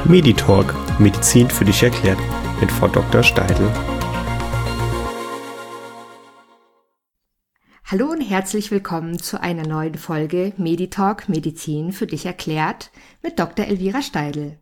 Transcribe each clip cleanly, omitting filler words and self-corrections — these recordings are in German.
Meditalk Medizin für dich erklärt mit Frau Dr. Steidl. Hallo und herzlich willkommen zu einer neuen Folge Meditalk Medizin für dich erklärt mit Dr. Elvira Steidl.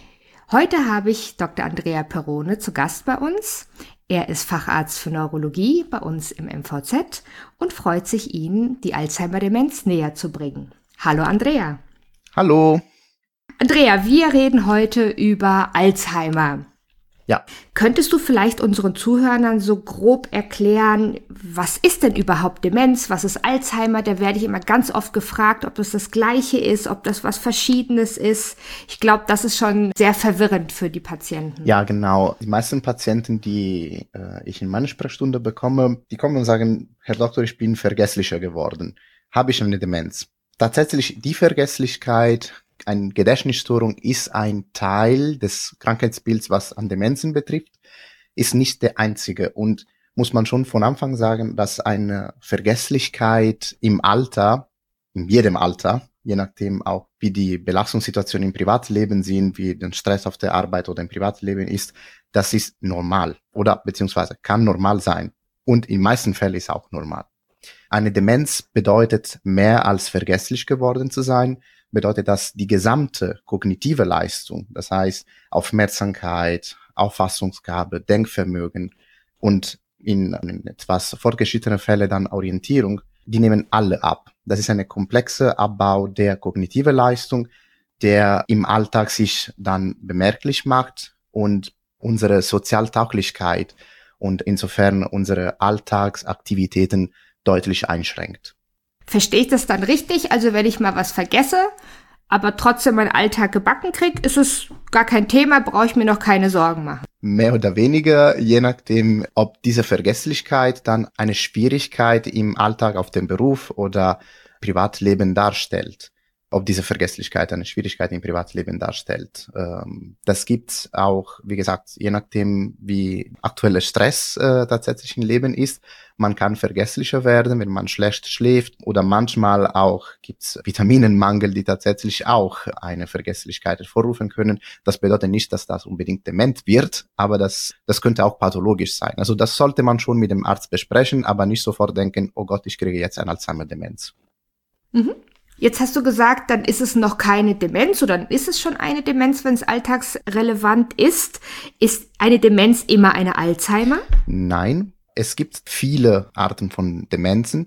Heute habe ich Dr. Andrea Perrone zu Gast bei uns. Er ist Facharzt für Neurologie bei uns im MVZ und freut sich, Ihnen die Alzheimer-Demenz näher zu bringen. Hallo Andrea. Hallo. Andrea, wir reden heute über Alzheimer. Ja. Könntest du vielleicht unseren Zuhörern so grob erklären, was ist denn überhaupt Demenz, was ist Alzheimer? Da werde ich immer ganz oft gefragt, ob das Gleiche ist, ob das was Verschiedenes ist. Ich glaube, das ist schon sehr verwirrend für die Patienten. Ja, genau. Die meisten Patienten, die ich in meiner Sprechstunde bekomme, die kommen und sagen, Herr Doktor, ich bin vergesslicher geworden. Habe ich eine Demenz? Tatsächlich, die Vergesslichkeit, eine Gedächtnisstörung ist ein Teil des Krankheitsbilds, was an Demenzen betrifft, ist nicht der einzige. Und muss man schon von Anfang sagen, dass eine Vergesslichkeit im Alter, in jedem Alter, je nachdem auch wie die Belastungssituation im Privatleben sind, wie der Stress auf der Arbeit oder im Privatleben ist, das ist normal oder beziehungsweise kann normal sein. Und in meisten Fällen ist auch normal. Eine Demenz bedeutet mehr als vergesslich geworden zu sein, bedeutet das die gesamte kognitive Leistung, das heißt Aufmerksamkeit, Auffassungsgabe, Denkvermögen und in etwas fortgeschrittenen Fällen dann Orientierung, die nehmen alle ab. Das ist eine komplexe Abbau der kognitiven Leistung, der im Alltag sich dann bemerklich macht und unsere Sozialtauglichkeit und insofern unsere Alltagsaktivitäten deutlich einschränkt. Verstehe ich das dann richtig? Also wenn ich mal was vergesse, aber trotzdem meinen Alltag gebacken kriege, ist es gar kein Thema, brauche ich mir noch keine Sorgen machen. Mehr oder weniger, je nachdem, ob diese Vergesslichkeit dann eine Schwierigkeit im Alltag auf dem Beruf oder Privatleben darstellt. Ob diese Vergesslichkeit eine Schwierigkeit im Privatleben darstellt. Das gibt's auch, wie gesagt, je nachdem, wie aktueller Stress tatsächlich im Leben ist. Man kann vergesslicher werden, wenn man schlecht schläft oder manchmal auch gibt's Vitaminenmangel, die tatsächlich auch eine Vergesslichkeit hervorrufen können. Das bedeutet nicht, dass das unbedingt dement wird, aber das könnte auch pathologisch sein. Also das sollte man schon mit dem Arzt besprechen, aber nicht sofort denken, oh Gott, ich kriege jetzt eine Alzheimer-Demenz. Mhm. Jetzt hast du gesagt, dann ist es noch keine Demenz oder dann ist es schon eine Demenz, wenn es alltagsrelevant ist. Ist eine Demenz immer eine Alzheimer? Nein, es gibt viele Arten von Demenzen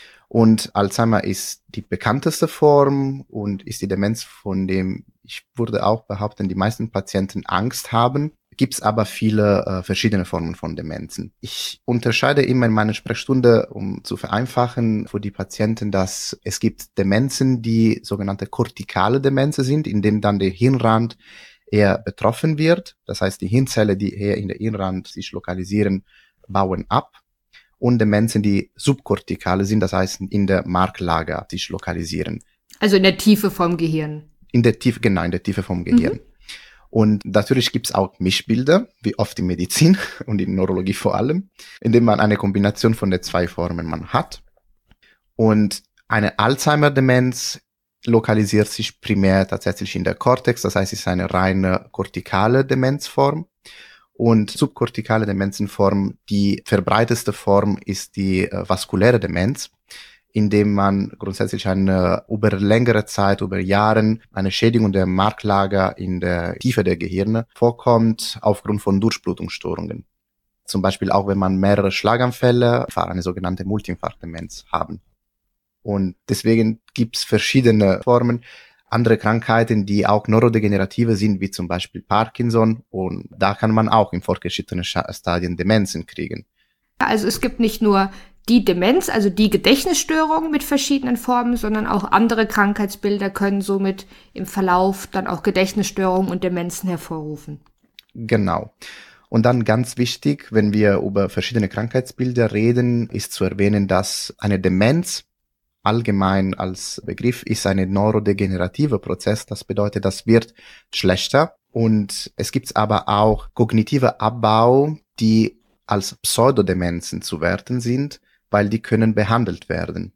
und Alzheimer ist die bekannteste Form und ist die Demenz, von dem ich würde auch behaupten, die meisten Patienten Angst haben. Gibt's aber viele verschiedene Formen von Demenzen. Ich unterscheide immer in meiner Sprechstunde, um zu vereinfachen für die Patienten, dass es gibt Demenzen, die sogenannte kortikale Demenzen sind, in denen dann der Hirnrand eher betroffen wird. Das heißt, die Hirnzellen, die eher in der Hirnrand sich lokalisieren, bauen ab. Und Demenzen, die subkortikale sind, das heißt, in der Marklager sich lokalisieren. Also in der Tiefe vom Gehirn. In der Tiefe, genau, in der Tiefe vom Gehirn. Mhm. Und natürlich gibt's auch Mischbilder, wie oft in Medizin und in Neurologie vor allem, indem man eine Kombination von den zwei Formen man hat. Und eine Alzheimer-Demenz lokalisiert sich primär tatsächlich in der Kortex, das heißt, es ist eine reine kortikale Demenzform. Und subkortikale Demenzenform, die verbreiteste Form ist die vaskuläre Demenz, indem man grundsätzlich über längere Zeit, über Jahren, eine Schädigung der Marklager in der Tiefe der Gehirne vorkommt aufgrund von Durchblutungsstörungen. Zum Beispiel auch, wenn man mehrere Schlaganfälle, eine sogenannte Multiinfarktdemenz haben. Und deswegen gibt's verschiedene Formen. Andere Krankheiten, die auch neurodegenerative sind, wie zum Beispiel Parkinson. Und da kann man auch in fortgeschrittenen Stadien Demenzen kriegen. Also es gibt nicht nur die Demenz, also die Gedächtnisstörung mit verschiedenen Formen, sondern auch andere Krankheitsbilder können somit im Verlauf dann auch Gedächtnisstörungen und Demenzen hervorrufen. Genau. Und dann ganz wichtig, wenn wir über verschiedene Krankheitsbilder reden, ist zu erwähnen, dass eine Demenz allgemein als Begriff ist ein neurodegenerativer Prozess. Das bedeutet, das wird schlechter. Und es gibt aber auch kognitive Abbau, die als Pseudodemenzen zu werten sind, weil die können behandelt werden.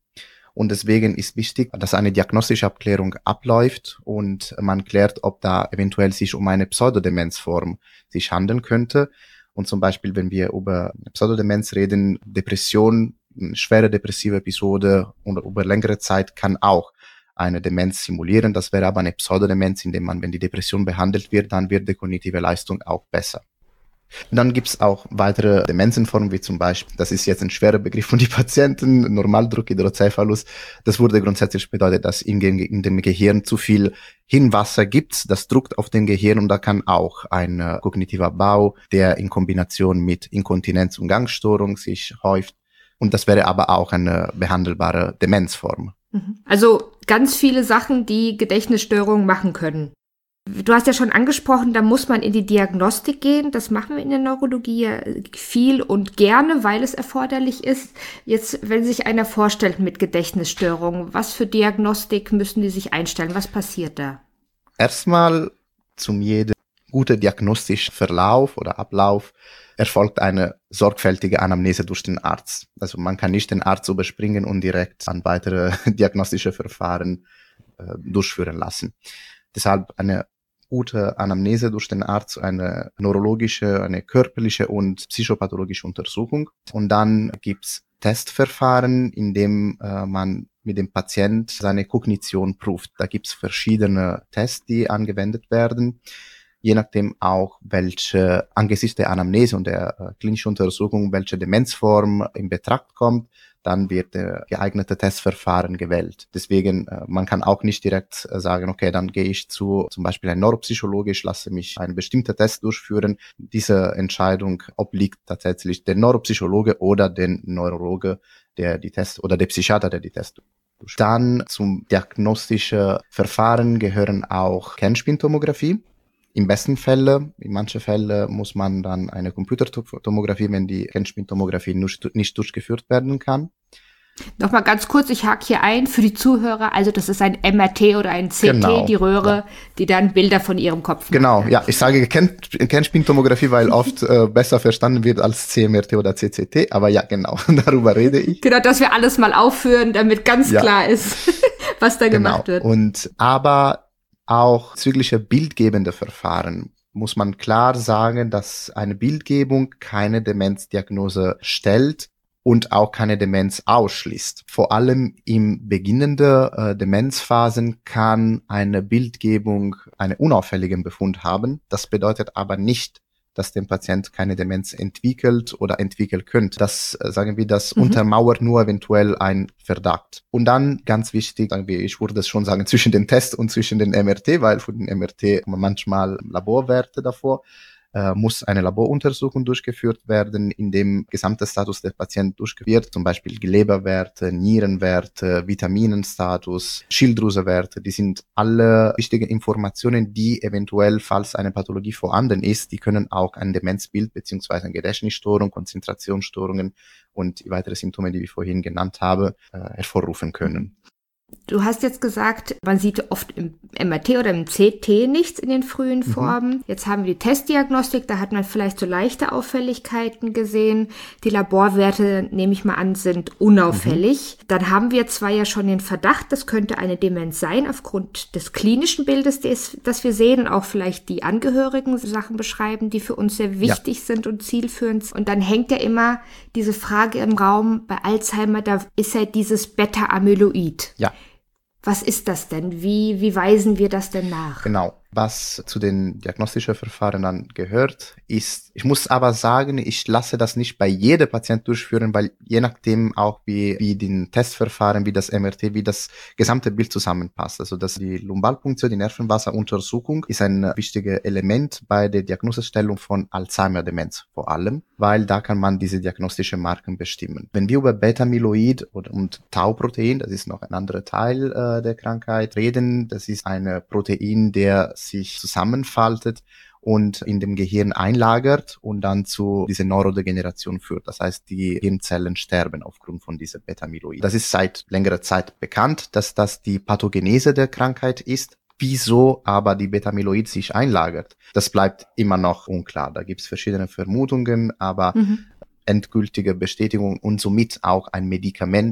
Und deswegen ist wichtig, dass eine diagnostische Abklärung abläuft und man klärt, ob da eventuell sich um eine Pseudodemenzform sich handeln könnte. Und zum Beispiel, wenn wir über Pseudodemenz reden, Depression, eine schwere depressive Episode und über längere Zeit kann auch eine Demenz simulieren. Das wäre aber eine Pseudodemenz, indem man, wenn die Depression behandelt wird, dann wird die kognitive Leistung auch besser. Und dann gibt's auch weitere Demenzenformen, wie zum Beispiel, das ist jetzt ein schwerer Begriff von den Patienten, Normaldruck-Hydrocephalus. Das wurde grundsätzlich bedeutet, dass in dem Gehirn zu viel Hirnwasser gibt, das drückt auf den Gehirn und da kann auch ein kognitiver Bau, der in Kombination mit Inkontinenz und Gangstörung sich häuft. Und das wäre aber auch eine behandelbare Demenzform. Also ganz viele Sachen, die Gedächtnisstörungen machen können. Du hast ja schon angesprochen, da muss man in die Diagnostik gehen. Das machen wir in der Neurologie ja viel und gerne, weil es erforderlich ist. Jetzt, wenn sich einer vorstellt mit Gedächtnisstörungen, was für Diagnostik müssen die sich einstellen? Was passiert da? Erstmal zum jedem guten diagnostischen Verlauf oder Ablauf erfolgt eine sorgfältige Anamnese durch den Arzt. Also man kann nicht den Arzt überspringen und direkt an weitere diagnostische Verfahren durchführen lassen. Deshalb eine gute Anamnese durch den Arzt, eine neurologische, eine körperliche und psychopathologische Untersuchung. Und dann gibt's Testverfahren, in dem man mit dem Patient seine Kognition prüft. Da gibt's verschiedene Tests, die angewendet werden. Je nachdem auch, welche angesichts der Anamnese und der klinischen Untersuchung, welche Demenzform in Betracht kommt, dann wird der geeignete Testverfahren gewählt. Deswegen, man kann auch nicht direkt sagen, okay, dann gehe ich zu zum Beispiel ein Neuropsychologe, ich lasse mich einen bestimmten Test durchführen. Diese Entscheidung obliegt tatsächlich der Neuropsychologe oder den Neurologe, der die Test oder der Psychiater, der die Test durchführt. Dann zum diagnostischen Verfahren gehören auch Kernspintomographie. Im besten Fälle, in manchen Fällen muss man dann eine Computertomographie, wenn die Kernspintomographie nicht durchgeführt werden kann. Nochmal ganz kurz, ich hake hier ein für die Zuhörer. Also das ist ein MRT oder ein CT, genau, die Röhre, ja, die dann Bilder von ihrem Kopf macht. Genau, ja. Ich sage Kernspintomographie, weil oft besser verstanden wird als CMRT oder CCT. Aber ja, genau, darüber rede ich. Genau, dass wir alles mal aufführen, damit ganz klar ist, was da gemacht wird. Und aber auch zügliche bildgebende Verfahren muss man klar sagen, dass eine Bildgebung keine Demenzdiagnose stellt und auch keine Demenz ausschließt. Vor allem im beginnenden Demenzphasen kann eine Bildgebung einen unauffälligen Befund haben. Das bedeutet aber nicht, dass der Patient keine Demenz entwickelt oder entwickeln könnte. Das, sagen wir, das untermauert nur eventuell ein Verdacht. Und dann, ganz wichtig, sagen wir, ich würde es schon sagen, zwischen den Test und zwischen den MRT, weil für den MRT manchmal Laborwerte davor, muss eine Laboruntersuchung durchgeführt werden, in dem gesamte Status des Patienten durchgeführt wird, zum Beispiel Leberwerte, Nierenwerte, Vitaminenstatus, Schilddrüsewerte. Die sind alle wichtige Informationen, die eventuell, falls eine Pathologie vorhanden ist, die können auch ein Demenzbild beziehungsweise eine Gedächtnisstörung, Konzentrationsstörungen und die weitere Symptome, die ich vorhin genannt habe, hervorrufen können. Du hast jetzt gesagt, man sieht oft im MRT oder im CT nichts in den frühen Formen. Jetzt haben wir die Testdiagnostik, da hat man vielleicht so leichte Auffälligkeiten gesehen. Die Laborwerte, nehme ich mal an, sind unauffällig. Dann haben wir zwar ja schon den Verdacht, das könnte eine Demenz sein, aufgrund des klinischen Bildes, das wir sehen, und auch vielleicht die Angehörigen Sachen beschreiben, die für uns sehr wichtig sind und zielführend. Und dann hängt ja immer diese Frage im Raum, bei Alzheimer, da ist ja dieses Beta-Amyloid. Ja. Was ist das denn? Wie weisen wir das denn nach? Genau. Was zu den diagnostischen Verfahren dann gehört, ist, ich muss aber sagen, ich lasse das nicht bei jedem Patient durchführen, weil je nachdem auch wie den Testverfahren, wie das MRT, wie das gesamte Bild zusammenpasst. Also dass die Lumbalpunktion, die Nervenwasseruntersuchung ist ein wichtiges Element bei der Diagnosestellung von Alzheimer-Demenz vor allem, weil da kann man diese diagnostischen Marken bestimmen. Wenn wir über Beta-Amyloid und Tau-Protein, das ist noch ein anderer Teil der Krankheit, reden, das ist ein Protein, der sich zusammenfaltet und in dem Gehirn einlagert und dann zu dieser Neurodegeneration führt. Das heißt, die Hirnzellen sterben aufgrund von dieser Beta-Amyloid. Das ist seit längerer Zeit bekannt, dass das die Pathogenese der Krankheit ist. Wieso aber die Beta-Amyloid sich einlagert, das bleibt immer noch unklar. Da gibt es verschiedene Vermutungen, aber endgültige Bestätigung und somit auch ein Medikament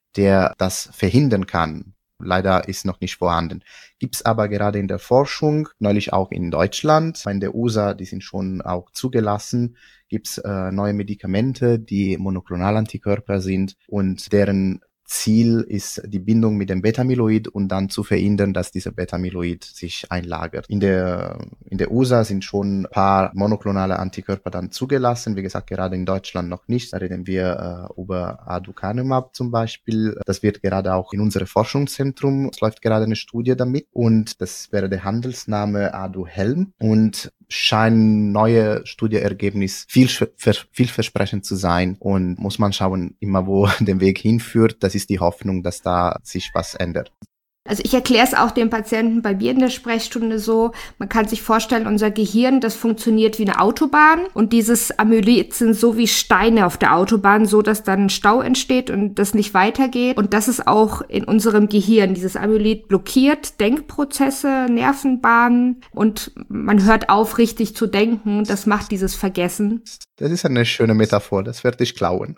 der das verhindern kann. Leider ist noch nicht vorhanden. Gibt's aber gerade in der Forschung, neulich auch in Deutschland, in der USA, die sind schon auch zugelassen, gibt's neue Medikamente, die Monoklonalantikörper sind und deren Ziel ist die Bindung mit dem Beta-Amyloid und dann zu verhindern, dass dieser Beta-Amyloid sich einlagert. In der USA sind schon ein paar monoklonale Antikörper dann zugelassen. Wie gesagt, gerade in Deutschland noch nicht. Da reden wir über Aducanumab zum Beispiel. Das wird gerade auch in unserem Forschungszentrum, es läuft gerade eine Studie damit und das wäre der Handelsname Aduhelm und scheinen neue Studieergebnis vielversprechend zu sein und muss man schauen, immer wo der Weg hinführt. Das ist die Hoffnung, dass da sich was ändert. Also ich erkläre es auch den Patienten bei mir in der Sprechstunde so, man kann sich vorstellen, unser Gehirn, das funktioniert wie eine Autobahn und dieses Amyloid sind so wie Steine auf der Autobahn, so dass dann ein Stau entsteht und das nicht weitergeht. Und das ist auch in unserem Gehirn. Dieses Amyloid blockiert Denkprozesse, Nervenbahnen und man hört auf, richtig zu denken. Das macht dieses Vergessen. Das ist eine schöne Metaphor, das werde ich klauen.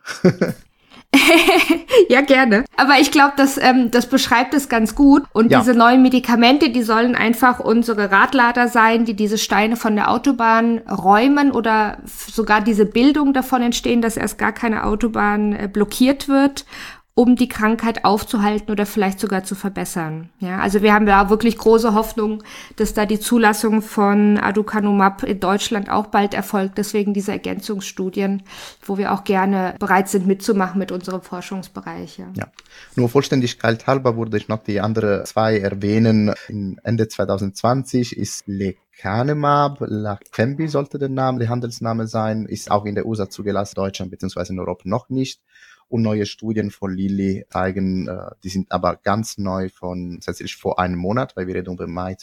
Ja, gerne. Aber ich glaube, das beschreibt es ganz gut. Und diese neuen Medikamente, die sollen einfach unsere Radlader sein, die diese Steine von der Autobahn räumen oder sogar diese Bildung davon entstehen, dass erst gar keine Autobahn blockiert wird, um die Krankheit aufzuhalten oder vielleicht sogar zu verbessern. Ja, also wir haben da wirklich große Hoffnung, dass da die Zulassung von Aducanumab in Deutschland auch bald erfolgt. Deswegen diese Ergänzungsstudien, wo wir auch gerne bereit sind mitzumachen mit unserem Forschungsbereich. Ja. Nur Vollständigkeit halber würde ich noch die anderen zwei erwähnen. Ende 2020 ist Lecanemab, Leqembi sollte der Handelsname sein, ist auch in der USA zugelassen, Deutschland bzw. in Europa noch nicht. Und neue Studien von Lilly zeigen, die sind aber ganz neu tatsächlich vor einem Monat, weil wir reden über Mai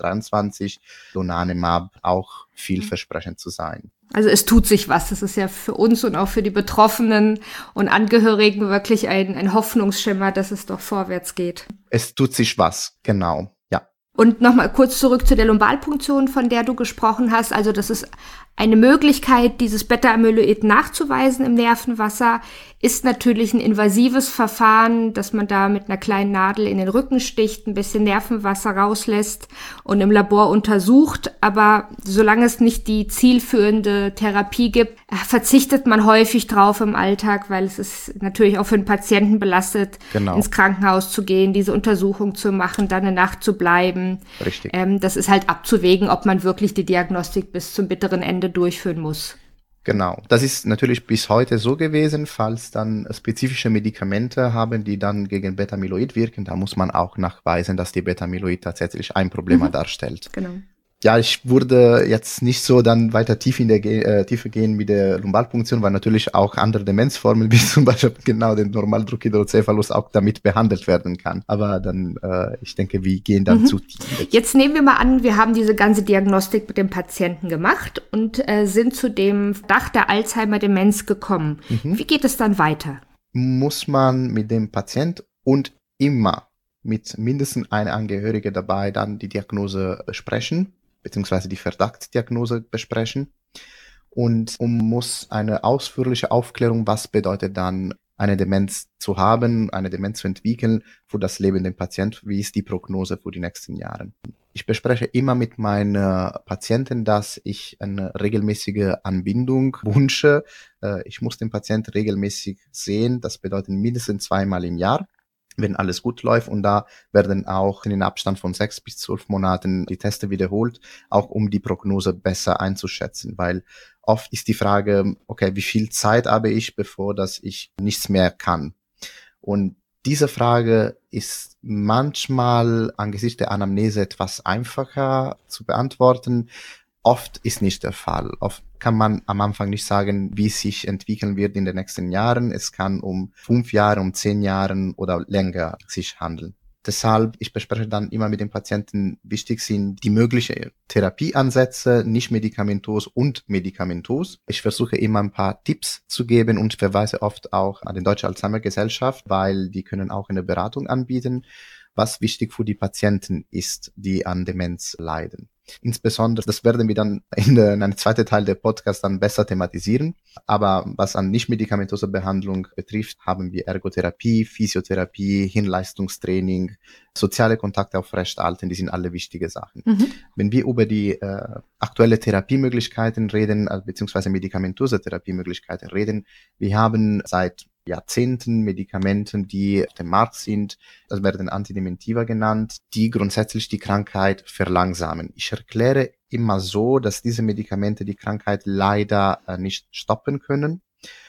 2023, Donanemab auch vielversprechend zu sein. Also es tut sich was. Das ist ja für uns und auch für die Betroffenen und Angehörigen wirklich ein Hoffnungsschimmer, dass es doch vorwärts geht. Es tut sich was, genau, ja. Und nochmal kurz zurück zu der Lumbalpunktion, von der du gesprochen hast. Also das ist eine Möglichkeit, dieses Beta-Amyloid nachzuweisen im Nervenwasser, ist natürlich ein invasives Verfahren, dass man da mit einer kleinen Nadel in den Rücken sticht, ein bisschen Nervenwasser rauslässt und im Labor untersucht. Aber solange es nicht die zielführende Therapie gibt, verzichtet man häufig drauf im Alltag, weil es ist natürlich auch für den Patienten belastet, ins Krankenhaus zu gehen, diese Untersuchung zu machen, dann eine Nacht zu bleiben. Richtig. Das ist halt abzuwägen, ob man wirklich die Diagnostik bis zum bitteren Ende durchführen muss. Genau, das ist natürlich bis heute so gewesen, falls dann spezifische Medikamente haben, die dann gegen Beta-Amyloid wirken, da muss man auch nachweisen, dass die Beta-Amyloid tatsächlich ein Problem darstellt. Genau. Ja, ich würde jetzt nicht so dann weiter tief in der Tiefe gehen mit der Lumbalpunktion, weil natürlich auch andere Demenzformen, wie zum Beispiel genau den Normaldruckhydrocephalus, auch damit behandelt werden kann. Aber dann, ich denke, wir gehen dann zu tief. Jetzt nehmen wir mal an, wir haben diese ganze Diagnostik mit dem Patienten gemacht und sind zu dem Verdacht der Alzheimer-Demenz gekommen. Wie geht es dann weiter? Muss man mit dem Patient und immer mit mindestens einer Angehörige dabei dann die Diagnose besprechen, beziehungsweise die Verdachtsdiagnose besprechen und muss eine ausführliche Aufklärung, was bedeutet dann eine Demenz zu haben, eine Demenz zu entwickeln für das Leben des Patienten, wie ist die Prognose für die nächsten Jahre. Ich bespreche immer mit meinen Patienten, dass ich eine regelmäßige Anbindung wünsche. Ich muss den Patienten regelmäßig sehen, das bedeutet mindestens 2-mal im Jahr, wenn alles gut läuft, und da werden auch in den Abstand von 6 bis 12 Monaten die Teste wiederholt, auch um die Prognose besser einzuschätzen, weil oft ist die Frage, okay, wie viel Zeit habe ich, bevor dass ich nichts mehr kann? Und diese Frage ist manchmal angesichts der Anamnese etwas einfacher zu beantworten. Oft ist nicht der Fall. Oft kann man am Anfang nicht sagen, wie es sich entwickeln wird in den nächsten Jahren. Es kann um 5 Jahre, um 10 Jahren oder länger sich handeln. Deshalb, ich bespreche dann immer mit den Patienten, wichtig sind die möglichen Therapieansätze, nicht medikamentos und medikamentos. Ich versuche immer ein paar Tipps zu geben und verweise oft auch an die Deutsche Alzheimer Gesellschaft, weil die können auch eine Beratung anbieten, was wichtig für die Patienten ist, die an Demenz leiden. Insbesondere, das werden wir dann in einem zweiten Teil der Podcast dann besser thematisieren. Aber was an nicht-medikamentöse Behandlung betrifft, haben wir Ergotherapie, Physiotherapie, Hirnleistungstraining, soziale Kontakte aufrechterhalten, die sind alle wichtige Sachen. Wenn wir über die aktuelle Therapiemöglichkeiten reden, beziehungsweise medikamentöse Therapiemöglichkeiten reden, wir haben seit Jahrzehnten Medikamenten, die auf dem Markt sind, das werden Antidementiva genannt, die grundsätzlich die Krankheit verlangsamen. Ich erkläre immer so, dass diese Medikamente die Krankheit leider nicht stoppen können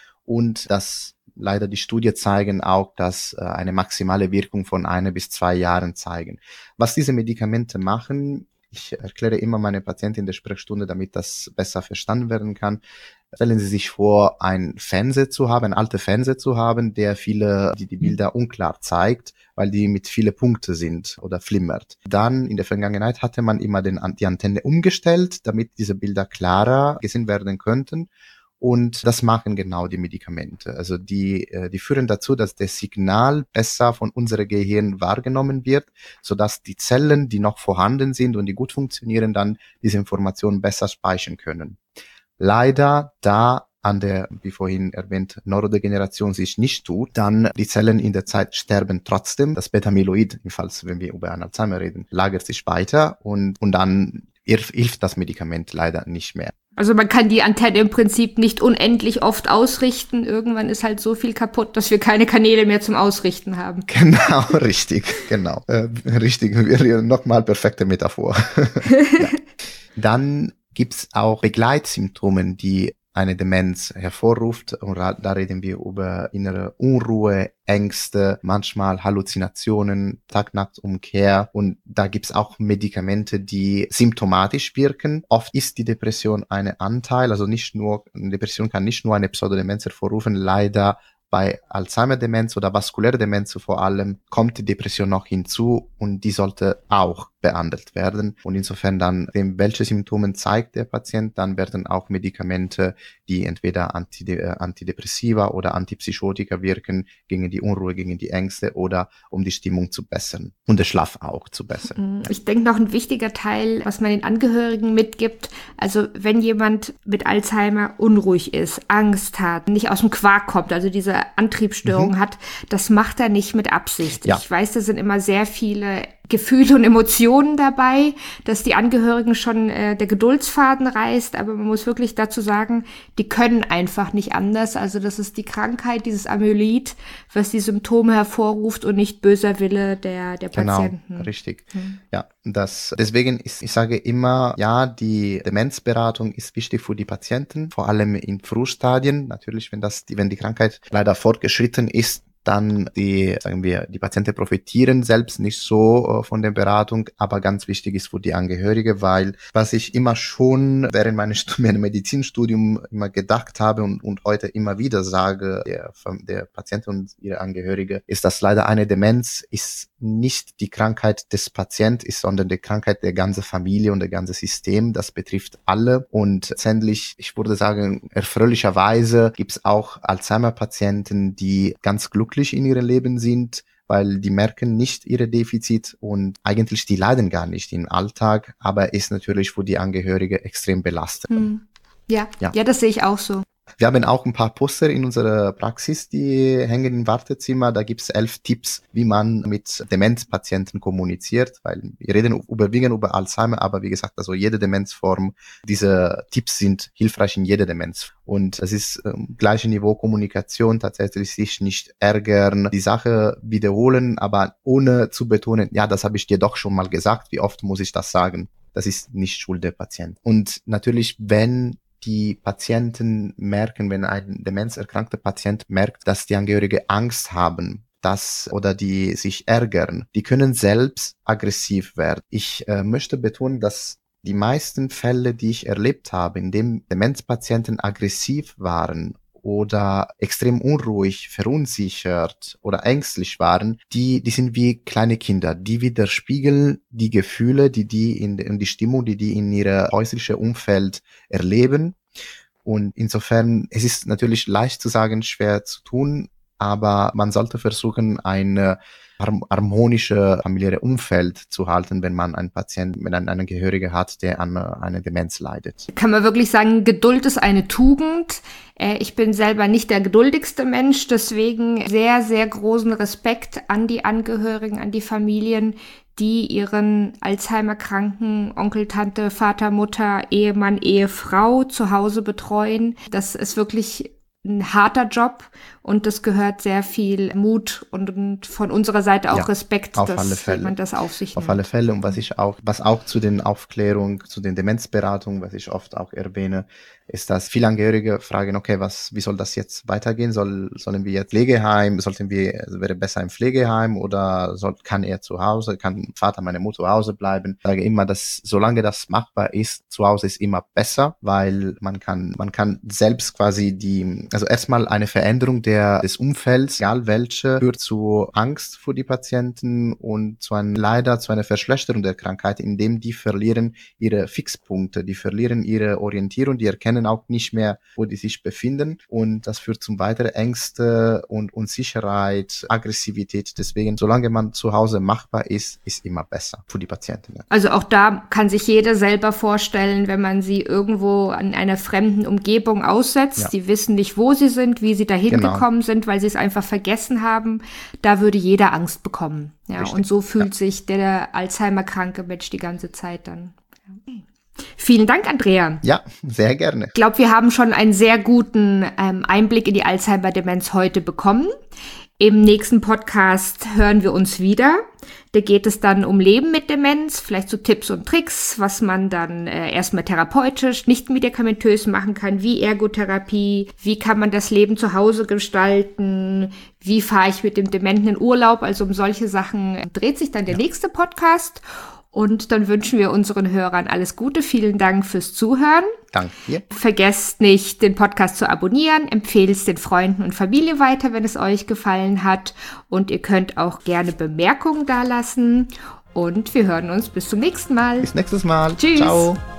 und dass leider die Studien zeigen auch, dass eine maximale Wirkung von 1 bis 2 Jahren zeigen. Was diese Medikamente machen, ich erkläre immer meine Patienten in der Sprechstunde, damit das besser verstanden werden kann. Stellen Sie sich vor, ein Fernseher zu haben, ein alter Fernseher zu haben, der die Bilder unklar zeigt, weil die mit viele Punkte sind oder flimmert. Dann in der Vergangenheit hatte man immer die Antenne umgestellt, damit diese Bilder klarer gesehen werden könnten. Und das machen genau die Medikamente. Also die führen dazu, dass das Signal besser von unserem Gehirn wahrgenommen wird, sodass die Zellen, die noch vorhanden sind und die gut funktionieren, dann diese Informationen besser speichern können. Leider, da an der, wie vorhin erwähnt, Neurodegeneration sich nicht tut, dann die Zellen in der Zeit sterben trotzdem. Das Beta-Amyloid, jedenfalls wenn wir über einen Alzheimer reden, lagert sich weiter und dann hilft das Medikament leider nicht mehr. Also man kann die Antenne im Prinzip nicht unendlich oft ausrichten. Irgendwann ist halt so viel kaputt, dass wir keine Kanäle mehr zum Ausrichten haben. Genau, richtig, genau. Richtig, nochmal perfekte Metaphor. Ja. Dann gibt's auch Begleitsymptome, die eine Demenz hervorruft. Und da reden wir über innere Unruhe, Ängste, manchmal Halluzinationen, Tag-Nacht-Umkehr. Und da gibt's auch Medikamente, die symptomatisch wirken. Oft ist die Depression ein Anteil, also Depression kann nicht nur eine Pseudodemenz hervorrufen, leider bei Alzheimer-Demenz oder vaskuläre Demenz vor allem kommt die Depression noch hinzu und die sollte auch behandelt werden. Und insofern dann, welche Symptome zeigt der Patient, dann werden auch Medikamente, die entweder Antidepressiva oder Antipsychotika wirken, gegen die Unruhe, gegen die Ängste oder um die Stimmung zu bessern und den Schlaf auch zu bessern. Ich denke, noch ein wichtiger Teil, was man den Angehörigen mitgibt, also wenn jemand mit Alzheimer unruhig ist, Angst hat, nicht aus dem Quark kommt, also diese Antriebsstörung hat, das macht er nicht mit Absicht. Ja. Ich weiß, da sind immer sehr viele Gefühle und Emotionen dabei, dass die Angehörigen schon der Geduldsfaden reißt, aber man muss wirklich dazu sagen, die können einfach nicht anders. Also das ist die Krankheit, dieses Amyloid, was die Symptome hervorruft und nicht böser Wille der Patienten. Genau, richtig. Ja, deswegen ich sage immer, ja, die Demenzberatung ist wichtig für die Patienten, vor allem in Frühstadien. Natürlich, wenn die Krankheit leider fortgeschritten ist, dann die Patienten profitieren selbst nicht so von der Beratung, aber ganz wichtig ist für die Angehörige, weil was ich immer schon während meines Medizinstudium immer gedacht habe und heute immer wieder sage, der Patient und ihre Angehörige, ist, dass leider eine Demenz ist nicht die Krankheit des Patienten ist, sondern die Krankheit der ganzen Familie und der ganze System. Das betrifft alle und letztendlich, ich würde sagen, erfreulicherweise gibt es auch Alzheimer-Patienten, die ganz glücklich in ihrem Leben sind, weil die merken nicht ihre Defizit und eigentlich die leiden gar nicht im Alltag, aber ist natürlich für die Angehörige extrem belastend. Ja, das sehe ich auch so. Wir haben auch ein paar Poster in unserer Praxis, die hängen im Wartezimmer. Da gibt's 11 Tipps, wie man mit Demenzpatienten kommuniziert, weil wir reden überwiegend über Alzheimer, aber wie gesagt, also jede Demenzform, diese Tipps sind hilfreich in jeder Demenz. Und es ist gleiche Niveau Kommunikation, tatsächlich sich nicht ärgern, die Sache wiederholen, aber ohne zu betonen, ja, das habe ich dir doch schon mal gesagt, wie oft muss ich das sagen? Das ist nicht Schuld der Patienten. Und natürlich, wenn die Patienten merken, wenn ein demenzerkrankter Patient merkt, dass die Angehörige Angst haben, oder die sich ärgern, die können selbst aggressiv werden. Ich möchte betonen, dass die meisten Fälle, die ich erlebt habe, in dem Demenzpatienten aggressiv waren oder extrem unruhig, verunsichert oder ängstlich waren, die sind wie kleine Kinder. Die widerspiegeln die Gefühle, die in die Stimmung, die in ihre häusliche Umfeld erleben. Und insofern, es ist natürlich leicht zu sagen, schwer zu tun, aber man sollte versuchen, ein harmonische familiäre Umfeld zu halten, wenn man einen Angehörigen hat, der an einer Demenz leidet. Kann man wirklich sagen, Geduld ist eine Tugend. Ich bin selber nicht der geduldigste Mensch, deswegen sehr, sehr großen Respekt an die Angehörigen, an die Familien, die ihren Alzheimer-kranken Onkel, Tante, Vater, Mutter, Ehemann, Ehefrau zu Hause betreuen. Das ist wirklich ein harter Job und das gehört sehr viel Mut und von unserer Seite auch Respekt, dass man das auf sich nimmt. Auf alle Fälle. Und was auch zu den Aufklärung, zu den Demenzberatungen, was ich oft auch erwähne, ist, dass viele Angehörige fragen, okay, wie soll das jetzt weitergehen? Sollen wir jetzt wäre besser im Pflegeheim oder kann Vater, meine Mutter zu Hause bleiben? Ich sage immer, dass solange das machbar ist, zu Hause ist immer besser, weil man kann selbst quasi also erstmal eine Veränderung des Umfelds, egal welche, führt zu Angst für die Patienten und leider zu einer Verschlechterung der Krankheit, indem die verlieren ihre Fixpunkte, die verlieren ihre Orientierung, die erkennen auch nicht mehr, wo die sich befinden und das führt zum weiteren Ängste und Unsicherheit, Aggressivität. Deswegen, solange man zu Hause machbar ist immer besser für die Patienten. Ja. Also auch da kann sich jeder selber vorstellen, wenn man sie irgendwo an einer fremden Umgebung aussetzt, die wissen nicht, wo sie sind, wie sie dahin gekommen sind, weil sie es einfach vergessen haben, da würde jeder Angst bekommen. Ja, richtig. Und so fühlt sich der Alzheimer-kranke Mensch die ganze Zeit dann. Ja. Vielen Dank, Andrea. Ja, sehr gerne. Ich glaube, wir haben schon einen sehr guten Einblick in die Alzheimer-Demenz heute bekommen. Im nächsten Podcast hören wir uns wieder. Da geht es dann um Leben mit Demenz, vielleicht so Tipps und Tricks, was man dann erstmal therapeutisch, nicht medikamentös machen kann, wie Ergotherapie, wie kann man das Leben zu Hause gestalten, wie fahre ich mit dem Dementen in Urlaub, also um solche Sachen dreht sich dann der nächste Podcast. Und dann wünschen wir unseren Hörern alles Gute. Vielen Dank fürs Zuhören. Danke dir. Vergesst nicht, den Podcast zu abonnieren. Empfehlt es den Freunden und Familie weiter, wenn es euch gefallen hat. Und ihr könnt auch gerne Bemerkungen dalassen. Und wir hören uns bis zum nächsten Mal. Bis nächstes Mal. Tschüss. Ciao.